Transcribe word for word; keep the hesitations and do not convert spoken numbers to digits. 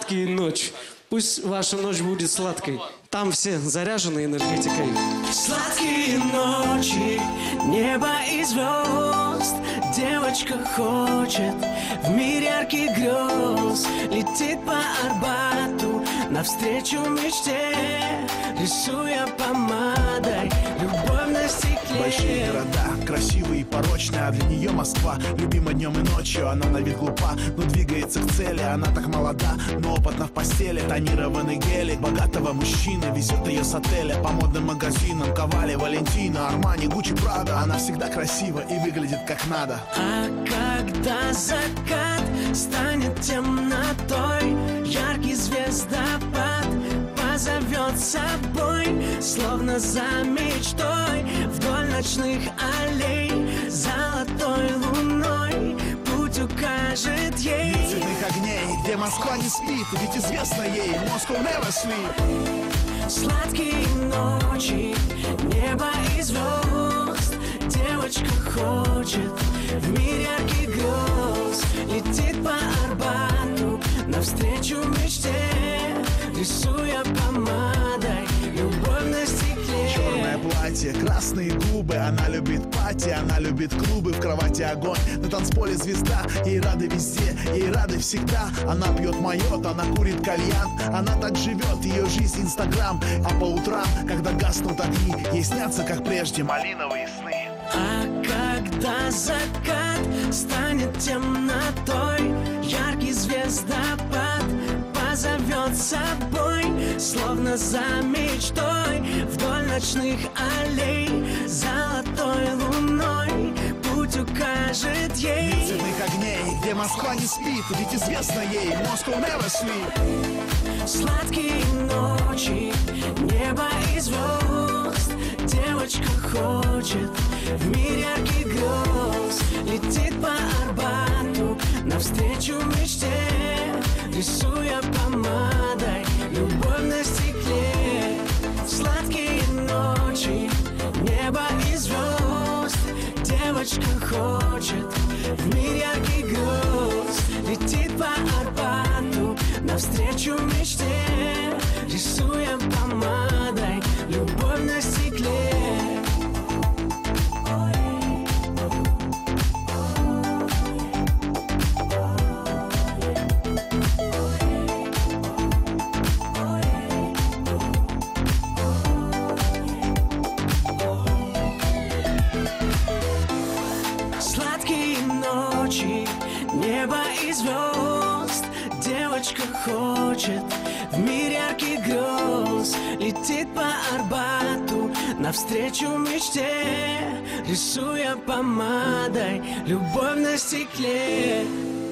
сладкие ночь. Пусть ваша ночь будет сладкой. Там все заряжены энергетикой. Сладкие ночи, небо и звезд. Девочка хочет в мир ярких грез. Летит по Арбату навстречу мечте, рисуя помадой любовь на стекле. Большие города, красивые и порочные, а для нее Москва любима днем и ночью. Она на вид глупа, но двигается к цели. Она так молода, но опытна в постели. Тонированный гелик богатого мужчины везет ее с отеля по модным магазинам. Ковали, Валентина, Армани, Гуччи, Прада. Она всегда красива и выглядит как надо. А когда закат станет темнотой, яркий звездопад позовет с собой, словно за мечтой, вдоль ночных аллей, золотой луной путь укажет ей. Мир цветных огней, где Москва не спит, ведь известно ей, Moscow never sleep. Сладкие ночи, небо и звезд. Девочка хочет в мир ярких грез. Летит по Арбату навстречу мечте, рисуя помадой любовь на стекле. Черное платье, красные губы. Она любит пати, она любит клубы. В кровати огонь, на танцполе звезда. Ей рады везде, ей рады всегда. Она пьет майот, она курит кальян. Она так живет, ее жизнь инстаграм. А по утрам, когда гаснут огни, ей снятся, как прежде, малиновые сны. А когда закат станет темнотой, яркий звездопад позовет с собой, словно за мечтой, вдоль ночных аллей, золотой луной путь укажет ей. Мир цветных огней, где Москва не спит, ведь известно ей, Moscow never sleep. Сладкие ночи, небо и звезд. Девочка хочет в мир ярких грез. Летит по Арбату навстречу мечте, рисуя помадой любовь на стекле. Сладкие ночи, небо и звезд. Девочка хочет в мир ярких грез. Летит по Арбату навстречу мечте, рисуя помадой любовь на стекле. Сладкие ночи, небо и звезд. Девочка хочет в мир ярких грез. Летит по Арбату навстречу мечте, рисуя помадой любовь на стекле.